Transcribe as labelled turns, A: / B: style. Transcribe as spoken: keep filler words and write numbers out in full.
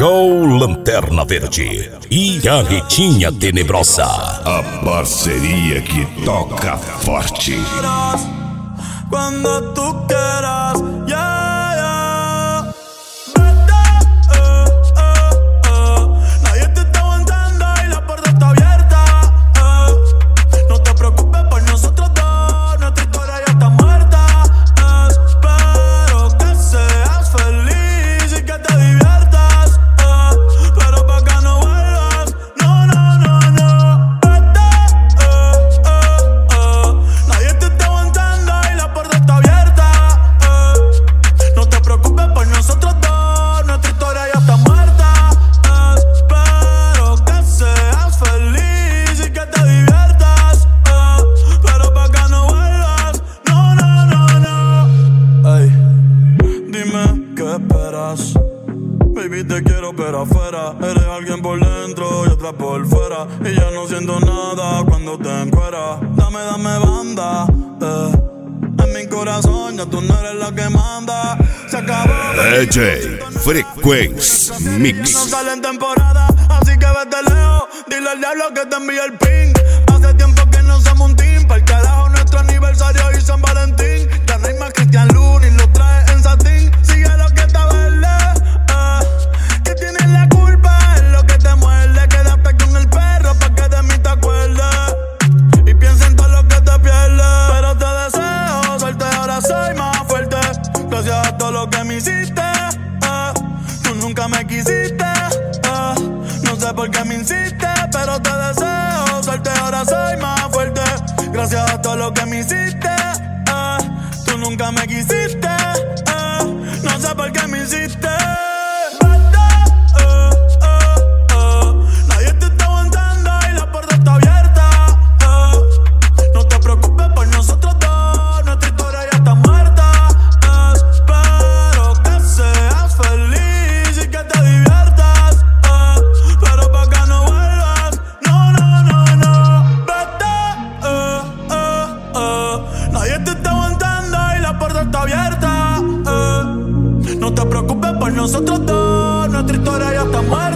A: Chegou Lanterna Verde e a Ritinha Tenebrosa.
B: A parceria que toca forte.
C: Quando tu quieras, yeah, yeah. Nadie te está aguantando y la puerta está abierta. No te preocupes por nosotros dos, nuestra historia ya está muerta. Espero que seas feliz y que te diviertas, pero pa' que no vuelvas, no, no, no, no. Nadie te está aguantando y la puerta está abierta. No te preocupes por nosotros dos, nuestra historia ya está muerta. Espero que seas feliz y que te diviertas, pero pa' que no vuelvas, no, no, no, no. Ey, dime qué esperas. Baby, te quiero pero afuera. Eres alguien por dentro y otra por fuera, y ya no siento nada cuando te encueras. Dame, dame banda, eh. En mi corazón ya tú no eres la que manda. Se acabó.
B: D J Frequency Mix.
C: No sale en temporada, así que vete lejos. Dile al diablo que te envíe el ping. Hace tiempo que no somos un team. Pa'l carajo nuestro aniversario y San Valentín. Ya no hay más Cristian Luna y lo trae en satín. Sigue lo que está verde, eh. Que tienes la culpa, es lo que te muerde. Quédate con el perro pa' que de mí te acuerdes. Y piensa en todo lo que te pierdes. Pero te deseo suerte, ahora soy más fuerte. Gracias a todo lo que me hiciste, eh. Tú nunca me quisiste, eh. No sé por qué me insistes, pero te deseo suerte, ahora soy más fuerte. Gracias a todo lo que me hiciste, eh. Tú nunca me quisiste, eh. No sé por qué me hiciste. Nadie te está aguantando y la puerta está abierta. No te preocupes por nosotros dos, nuestra historia ya está muerta. Espero que seas feliz y que te diviertas, pero pa' que no vuelvas, no, no, no, no. Vete, eh, eh, eh. Nadie te está aguantando y la puerta está abierta, eh. No te preocupes por nosotros dos, nuestra historia ya está muerta.